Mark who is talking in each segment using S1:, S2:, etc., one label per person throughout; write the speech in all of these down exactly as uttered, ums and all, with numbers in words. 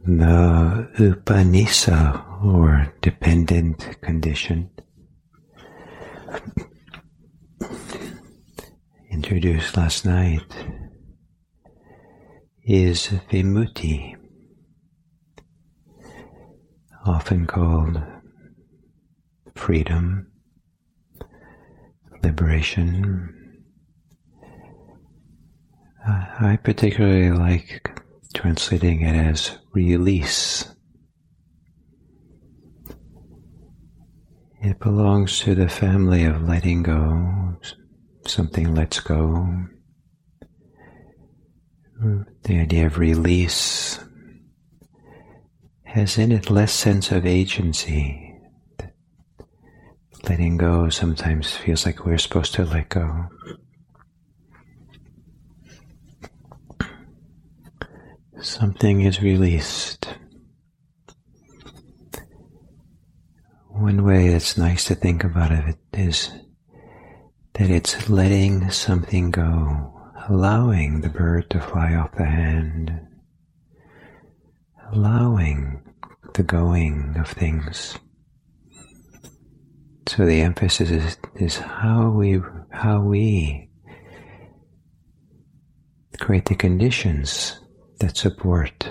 S1: The upanisa, or dependent condition, introduced last night, is vimutti, often called freedom, liberation. Uh, I particularly like translating it as release. It belongs to the family of letting go. Something lets go. The idea of release has in it less sense of agency. Letting go sometimes feels like we're supposed to let go. Something is released. One way that's nice to think about it is that it's letting something go, allowing the bird to fly off the hand, allowing the going of things. So the emphasis is, is how we how we create the conditions that support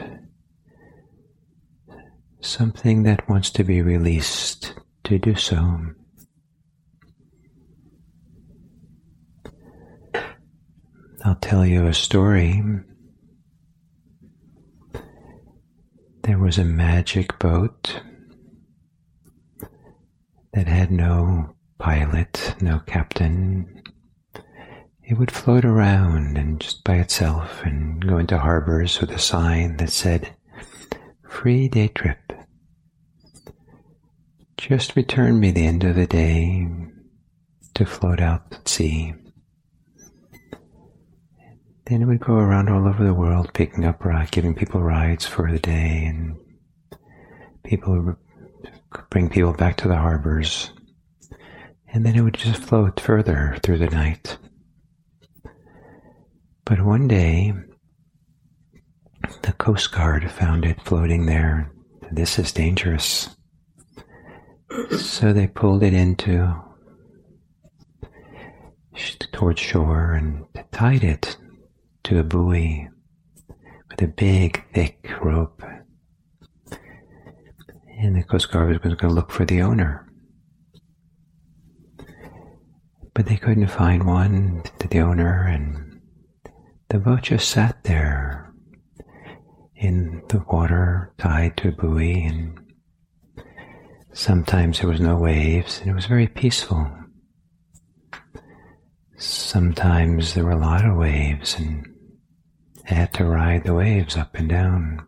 S1: something that wants to be released to do so. I'll tell you a story. There was a magic boat that had no pilot, no captain. It would float around and just by itself and go into harbors with a sign that said, "Free day trip. Just return me the end of the day to float out at sea." Then it would go around all over the world, picking up, giving people rides for the day, and people would bring people back to the harbors. And then it would just float further through the night. But one day, the Coast Guard found it floating there. This is dangerous. So they pulled it into towards shore and tied it to a buoy with a big, thick rope. And the Coast Guard was going to look for the owner. But they couldn't find one, the owner, and the boat just sat there in the water, tied to a buoy, and sometimes there was no waves, and it was very peaceful. Sometimes there were a lot of waves, and they had to ride the waves up and down.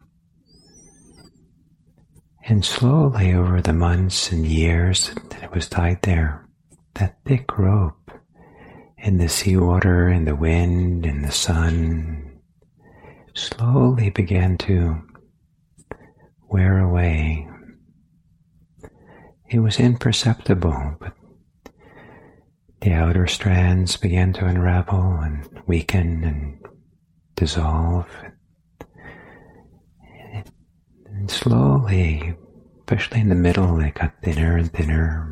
S1: And slowly over the months and years that it was tied there, that thick rope in the seawater and the wind and the sun slowly began to wear away. It was imperceptible, but the outer strands began to unravel and weaken and dissolve. And slowly, especially in the middle, they got thinner and thinner,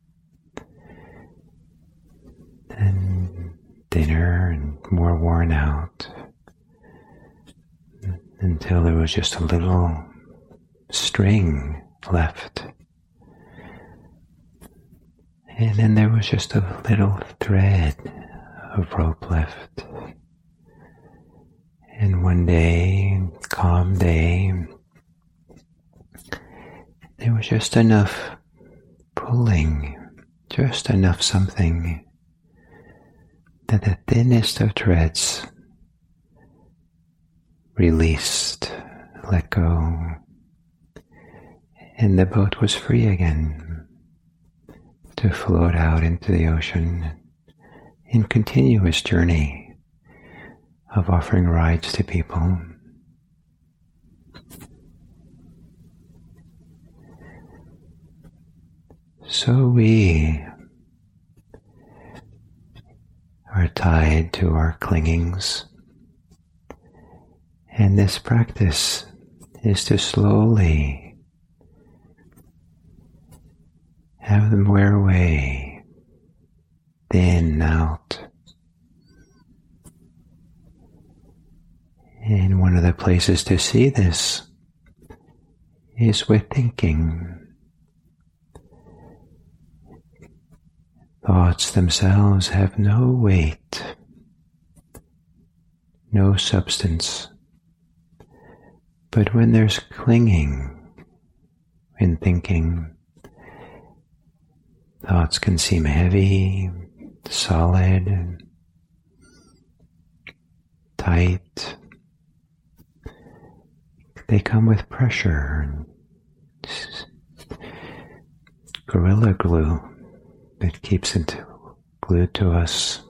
S1: and thinner and more worn out, until there was just a little string left. And then there was just a little thread of rope left. And one day, calm day, there was just enough pulling, just enough something, that the thinnest of threads released, let go, and the boat was free again to float out into the ocean in continuous journey of offering rides to people. So we are tied to our clingings, and this practice is to slowly have them wear away, thin out. And one of the places to see this is with thinking. Thoughts themselves have no weight, no substance. But when there's clinging in thinking, thoughts can seem heavy, solid, tight. They come with pressure, gorilla glue that keeps it glued to us.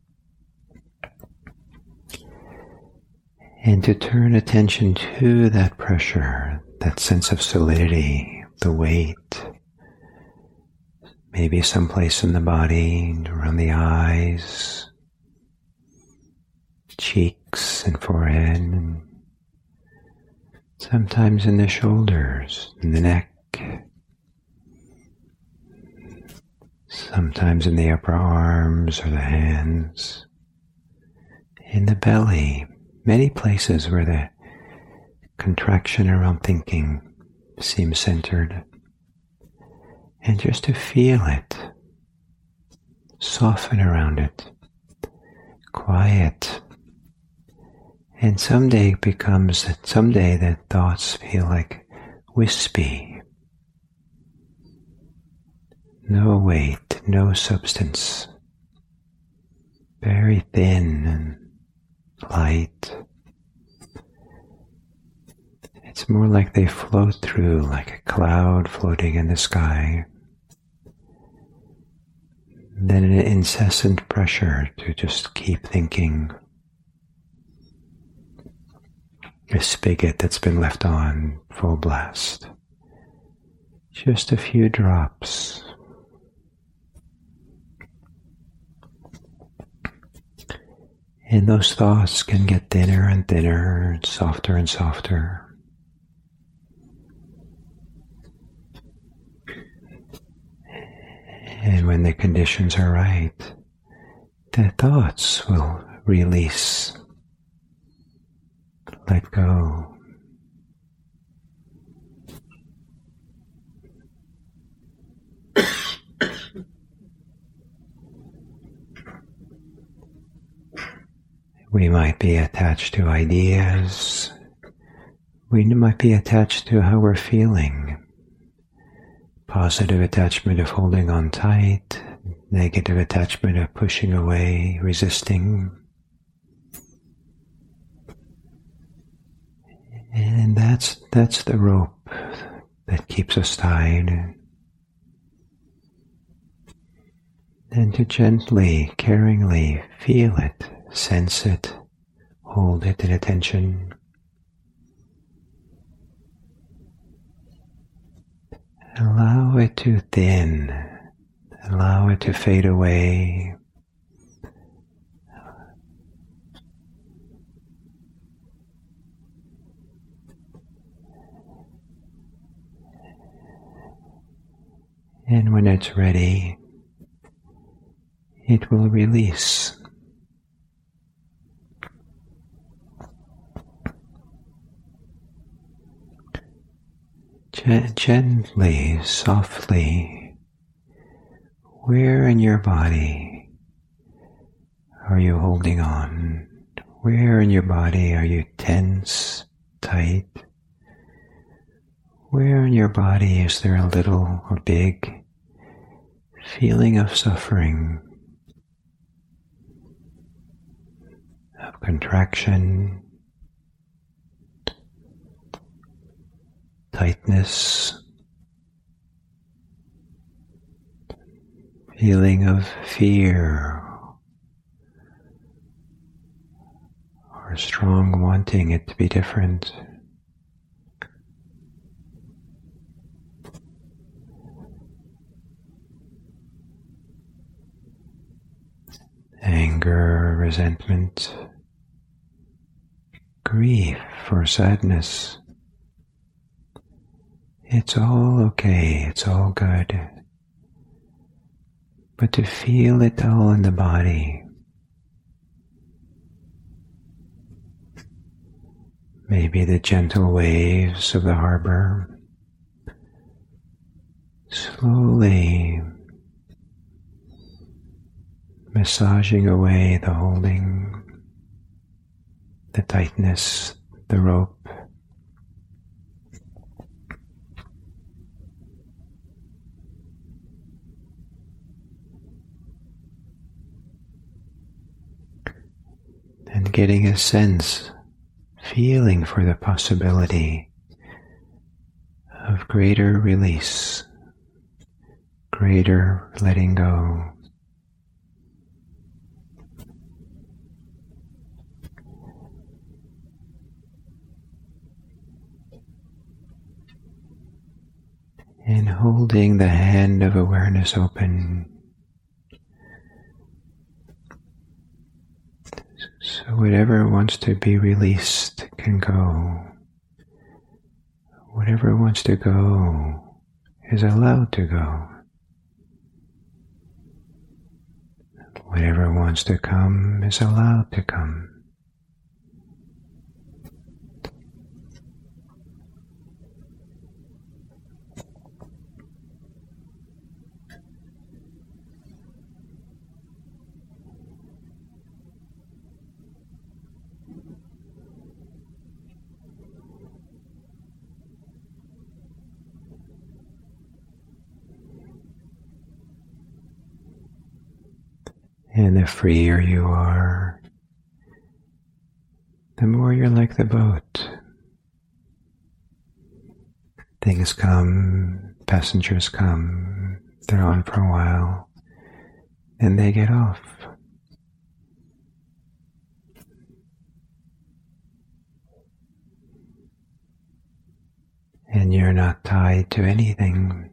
S1: And to turn attention to that pressure, that sense of solidity, the weight, maybe someplace in the body, around the eyes, cheeks and forehead, and sometimes in the shoulders, in the neck, sometimes in the upper arms or the hands, in the belly, many places where the contraction around thinking seems centered. And just to feel it, soften around it, quiet. And someday it becomes that someday that thoughts feel like wispy. No weight, no substance. Very thin and light. It's more like they float through like a cloud floating in the sky. Then an incessant pressure to just keep thinking. A spigot that's been left on full blast. Just a few drops. And those thoughts can get thinner and thinner, softer and softer. And when the conditions are right, the thoughts will release, let go. We might be attached to ideas. We might be attached to how we're feeling. Positive attachment of holding on tight, negative attachment of pushing away, resisting. And that's that's the rope that keeps us tied. And to gently, caringly feel it, sense it, hold it in attention. Allow it to thin, allow it to fade away. And when it's ready, it will release. Gently, softly, where in your body are you holding on? Where in your body are you tense, tight? Where in your body is there a little or big feeling of suffering, of contraction, tightness, feeling of fear, or strong wanting it to be different? Anger, resentment, grief or sadness. It's all okay, it's all good. But to feel it all in the body, maybe the gentle waves of the harbor, slowly massaging away the holding, the tightness, the rope. And getting a sense, feeling for the possibility of greater release, greater letting go. And holding the hand of awareness open, so whatever wants to be released can go. Whatever wants to go is allowed to go. Whatever wants to come is allowed to come. And the freer you are, the more you're like the boat. Things come, passengers come, they're on for a while, then they get off. And you're not tied to anything.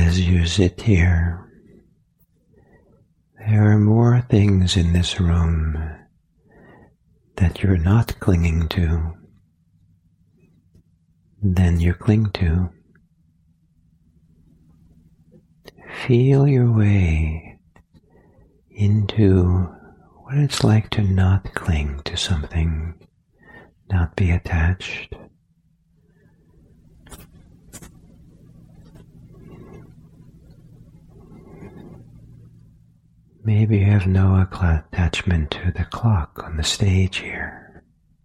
S1: as you sit here, there are more things in this room that you're not clinging to than you cling to. Feel your way into what it's like to not cling to something, not be attached. Maybe you have no attachment to the clock on the stage here,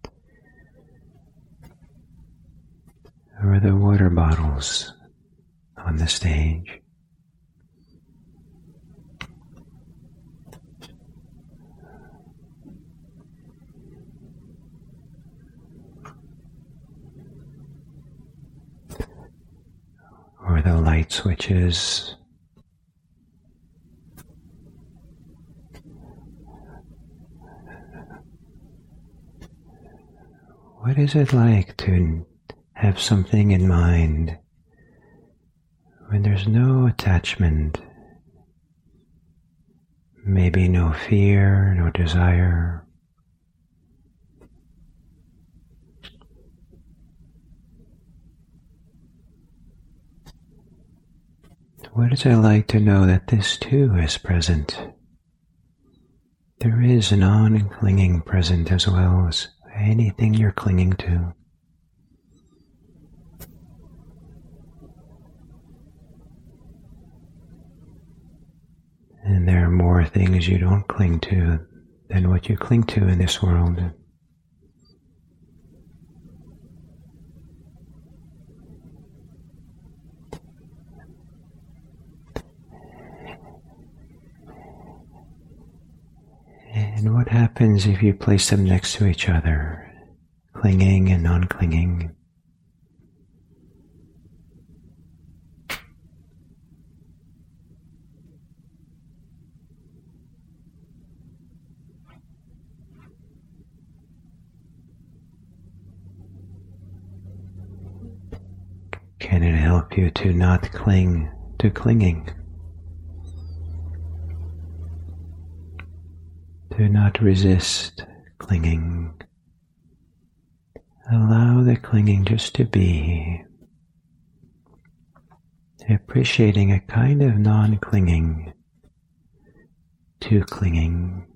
S1: or the water bottles on the stage. Or the light switches. What is it like to have something in mind when there's no attachment, maybe no fear, no desire? What is it like to know that this too is present? There is a non-clinging present as well as anything you're clinging to. And there are more things you don't cling to than what you cling to in this world. And what happens if you place them next to each other, clinging and non-clinging? Can it help you to not cling to clinging? Do not resist clinging. Allow the clinging just to be, appreciating a kind of non-clinging to clinging.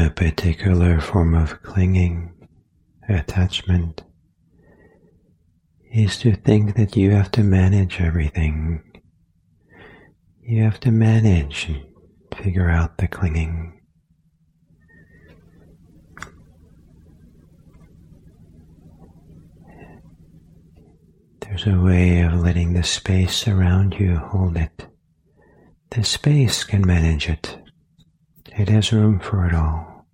S1: a particular form of clinging, attachment, is to think that you have to manage everything. You have to manage and figure out the clinging. There's a way of letting the space around you hold it. The space can manage it. It has room for it all.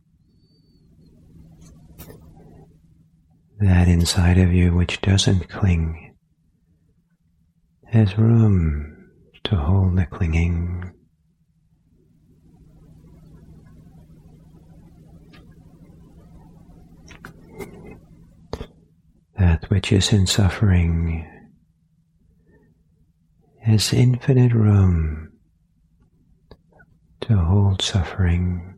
S1: That inside of you which doesn't cling has room to hold the clinging. That which is in suffering has infinite room to hold suffering.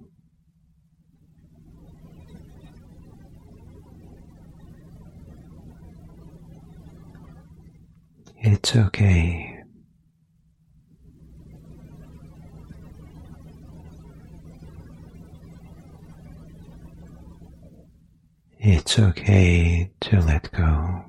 S1: It's okay. It's okay to let go.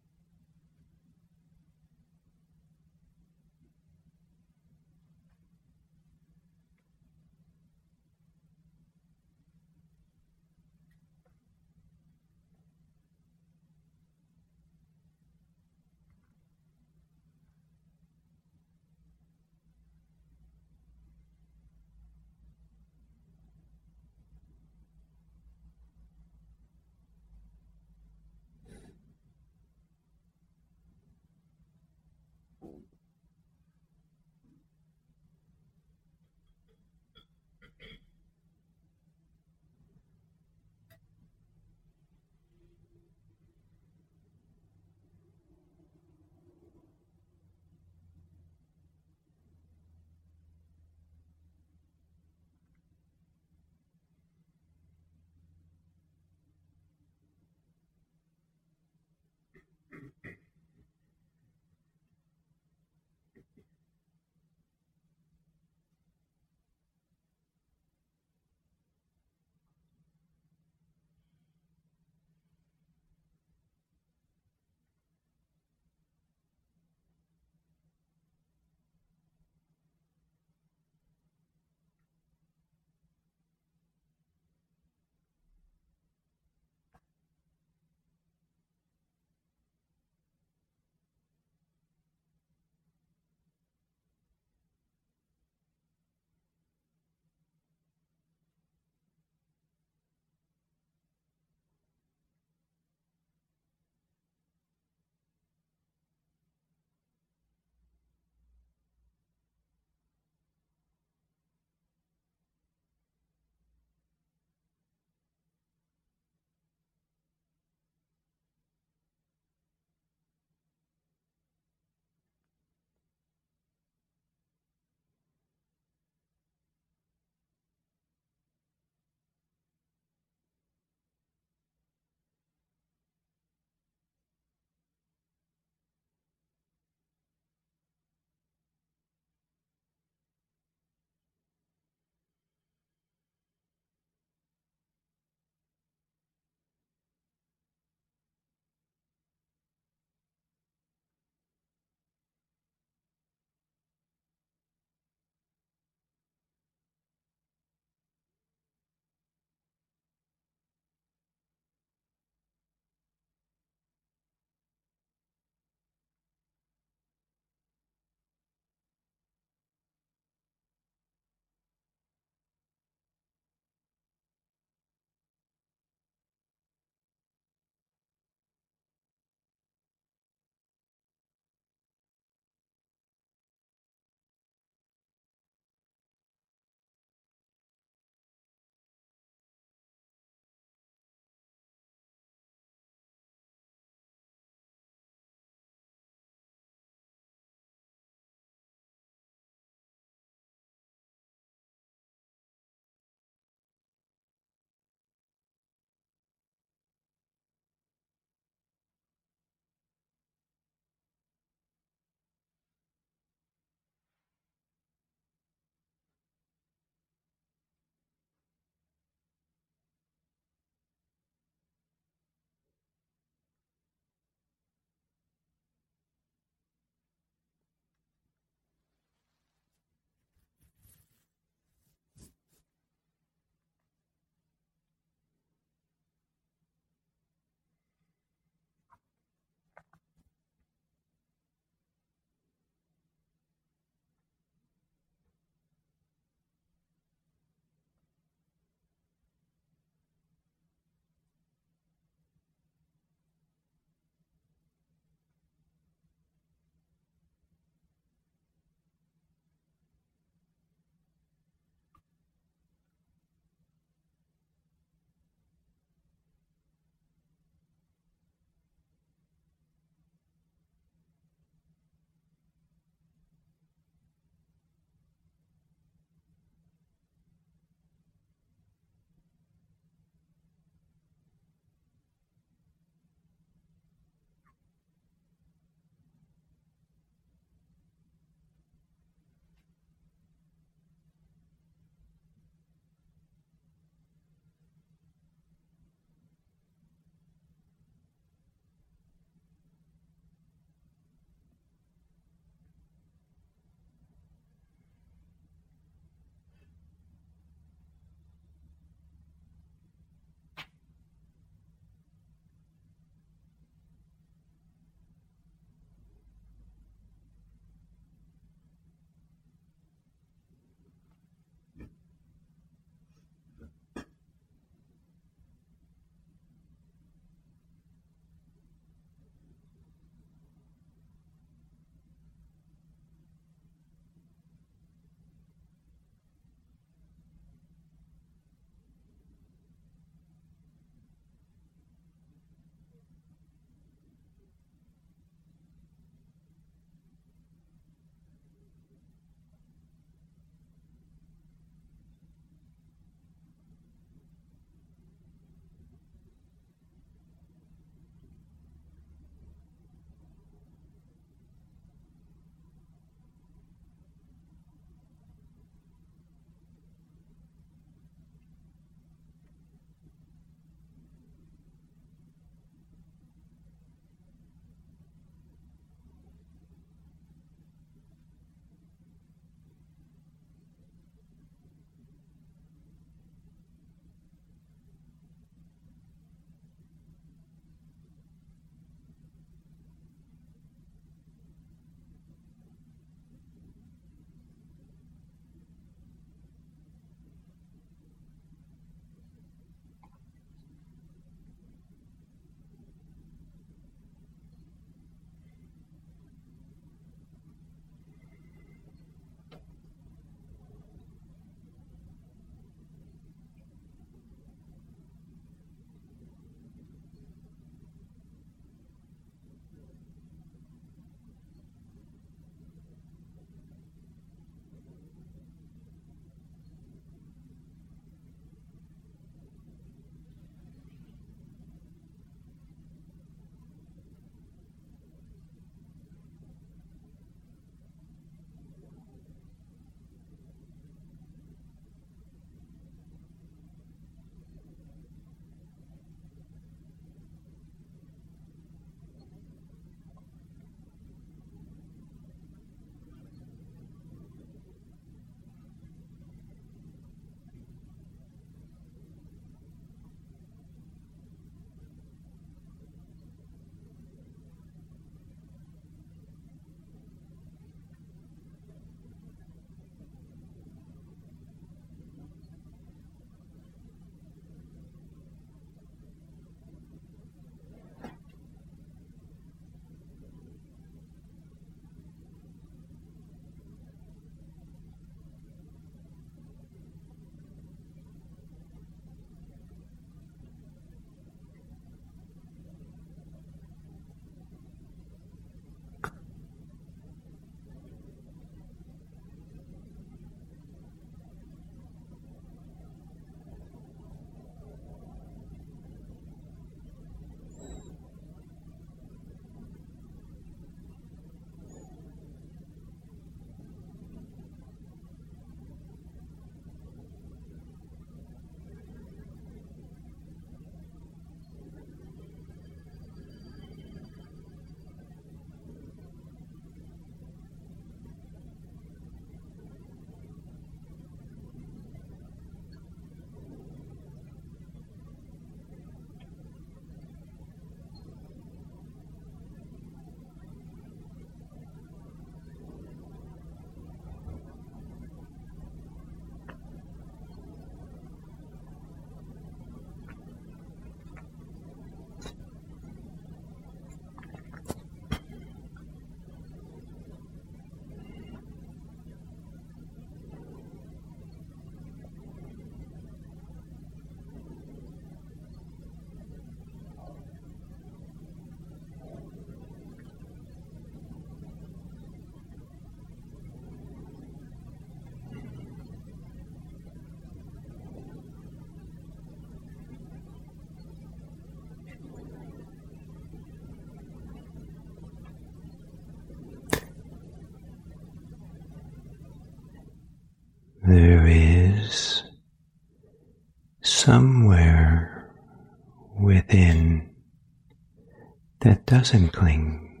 S1: somewhere within that doesn't cling,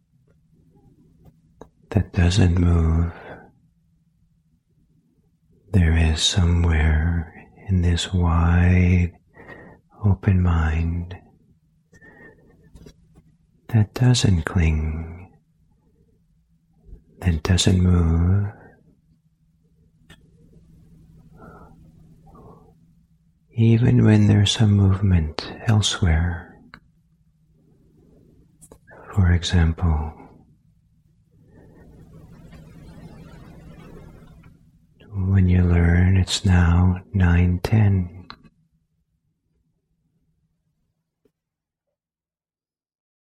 S1: that doesn't move. There is somewhere in this wide, open mind that doesn't cling, that doesn't move. Even when there's some movement elsewhere. For example, when you learn it's now nine ten,